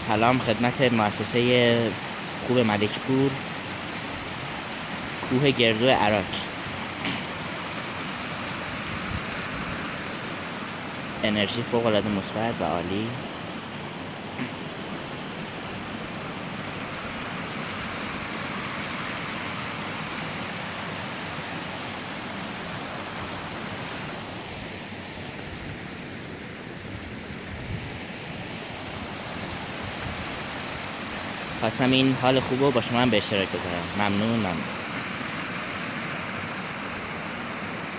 سلام خدمت مؤسسه خوب ملکپور، کوه گردو عراق. انرژی فوق العاده مثبت و عالی. خواستم این حال خوب رو با شما هم به اشتراک بذارم. ممنون.